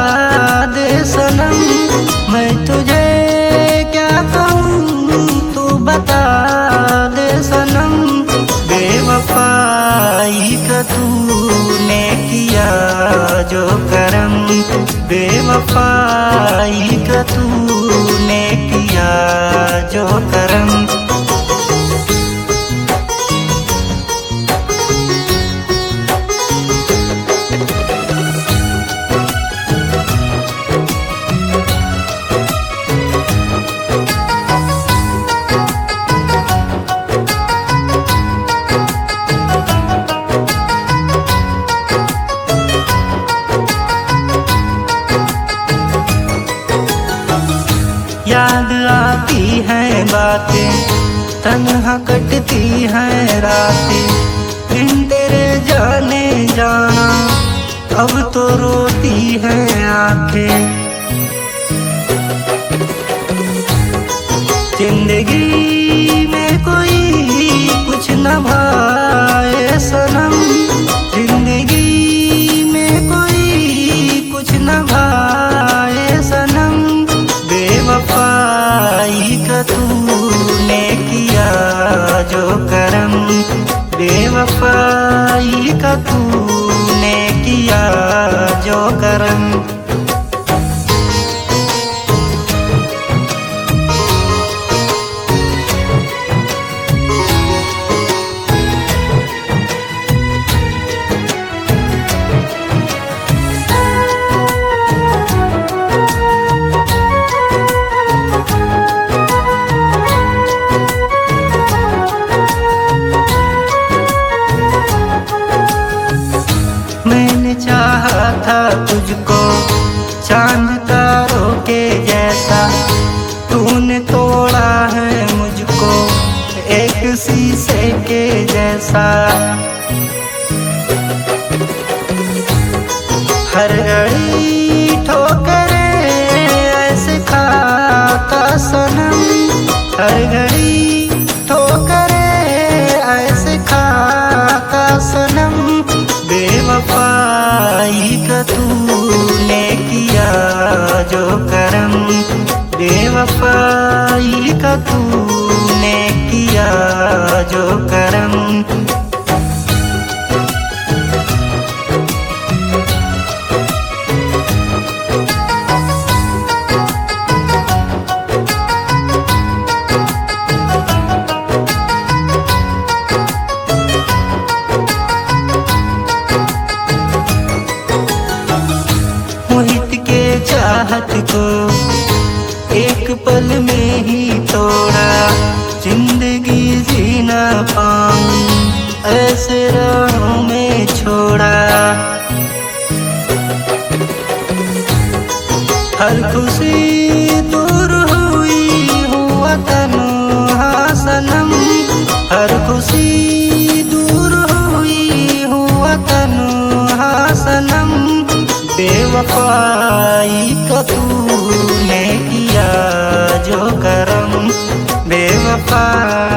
दे सनम, मैं तुझे क्या कहूँ तू बता दे सनम। बेवफाई का तूने किया जो करम, बेवफाई का तूने किया जो करम। याद आती हैं बातें, तन्हा कटती हैं रातें, बिन तेरे जाने जाना अब तो रोती हैं आंखें। जिंदगी में कोई कुछ न भाए सनम, जिंदगी में कोई कुछ न भाए सनम। बेवफाई का तूने किया जो करम, बेवफाई का तूने किया जो करम। मैंने चाहा था तुझको चांद तारों के जैसा, तूने तोड़ा है मुझको एक शीशे के जैसा। हर घड़ी ठोकरें ऐसे खाता सनम, हर घड़ी ठोकरें ऐसे खाता सनम। बेवफाई का तूने किया जो करम, बेवफाई का तूने किया जो करम। मोहित के चाहत को एक पल में ही तोड़ा, जिंदगी जीना पाऊं ऐसे राहों में छोड़ा। हर खुशी दूर हुई हुआ तन्हा सनम, हर खुशी दूर हुई हुआ तन्हा सनम। बेवफाई का तूने किया जो करम, बेवफा